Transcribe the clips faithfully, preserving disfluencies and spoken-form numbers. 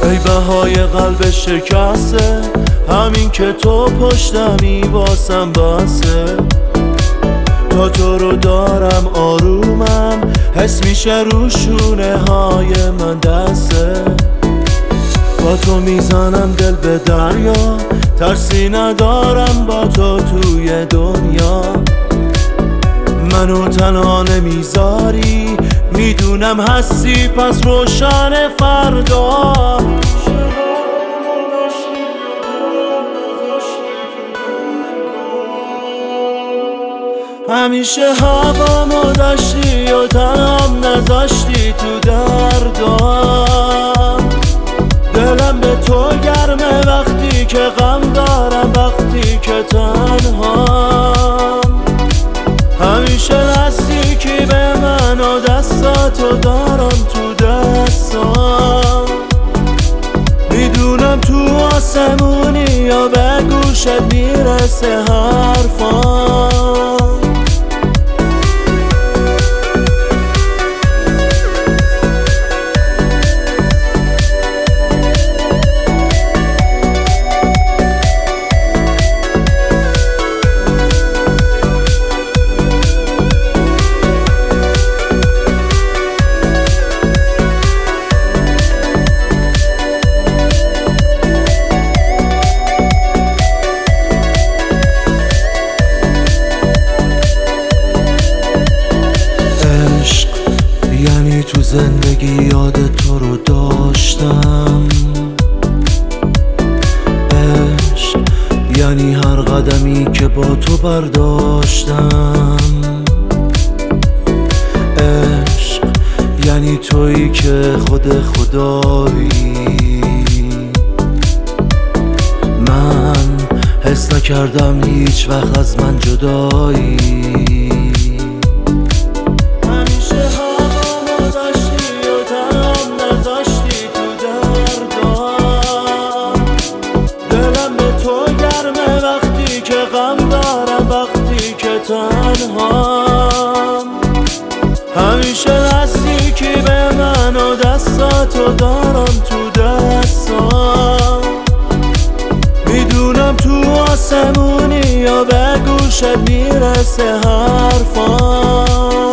ای بهای قلب شکسته، همین که تو پشتمی باسم بسه. تا تو رو دارم آرومم، حس میشه رو شونه های من دسته. با تو میزنم دل به دریا، ترسی ندارم با تو توی دنیا. منو تنها نمیذاری، میدونم هستی پس روشن فردا. همیشه هوامو داشتی و تنهام نذاشتی تو دردام. دلم به تو گرمه وقتی که غم دارم، وقتی که تنهام. همیشه نزدیکی به من و دستاتو دارم تو دستام. میدونم تو آسمونی یا به گوشت میرسه حرفام. یعنی تو زندگی یاد تو رو داشتم. عشق یعنی هر قدمی که با تو برداشتم. عشق یعنی تویی که خود خدایی. من حس نکردم هیچ وقت از من جدایی. وقتی که تنهام، همیشه نزدیکی به من و دستاتو دارم تو دستام. میدونم تو آسمونی یا به گوشت میرسه حرفام.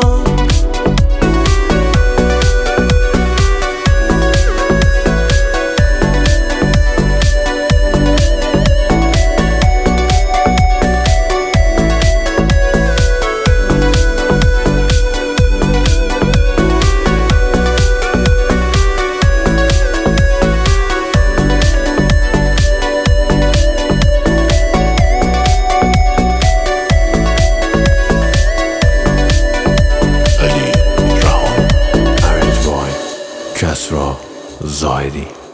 کسرا زاهدی.